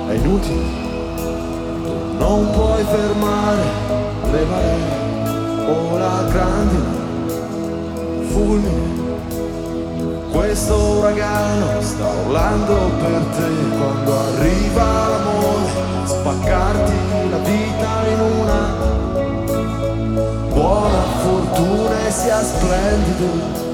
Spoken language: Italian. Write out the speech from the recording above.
è inutile, tu non puoi fermare le maree o la grandine, fulmine. Questo uragano sta urlando per te quando arriva l'amore, spaccarti la vita in una. Buona fortuna e sia splendido.